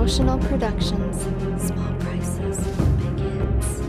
Emotional Productions. Small prices, big hits.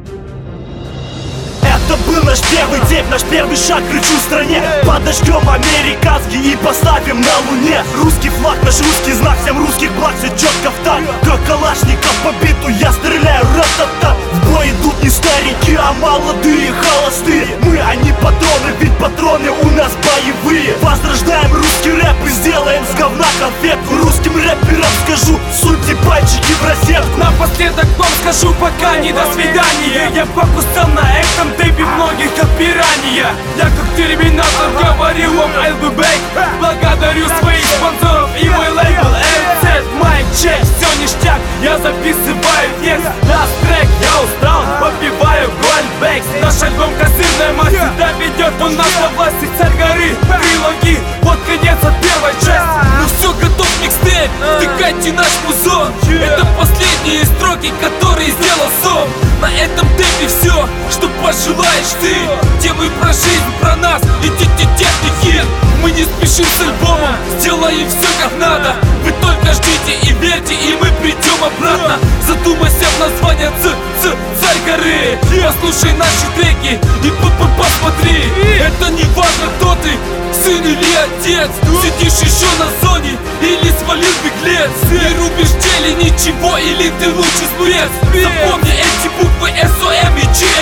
Это был наш первый день, наш первый шаг к рычу в стране. Подожгем американский и поставим на луне. Русский флаг, наш русский знак, всем русских благ, все четко в такт. Как калашников по биту, я стреляю ра-та-та. В бой идут не старики, а молодые холостые. Мы, а не патроны, ведь патроны у нас боевые. Возрождаем русский рэп и сделаем с говна конфетку. Русским рэперам скажу, суньте пальчики в розетку. Напоследок вам скажу пока не до свидания. Я покусал на этом тейпе многих как пиранья. Я как терминатор говорил вам I'll be back. Благодарю своих спонсоров и мой лейбл RZ. Майк чек, все ништяк, я записываю текст. Last трек, я устал, попиваю Goldbacks. Наш альбом козырная мать сюда ведет, он нас во власти царь горы. Трилогии, вот конец от первой части. Ну все, готов микстейп, втыкайте наш музон. Это последние строки, которые сделал Сом. На этом тейпе все, что пожелаешь ты. Темы про жизнь, про нас и техники. Мы не спешим с альбомом, сделаем все как надо. Вы только ждите и верьте, и мы придем обратно. Задумайся в название царь горы. Послушай наши треки и посмотри. Это не важно, кто ты, сын или отец. Сидишь еще на зоне или свалил беглец. Не рубишь в деле ничего или ты лучше спец. Запомни эти буквы СОМ и Ч.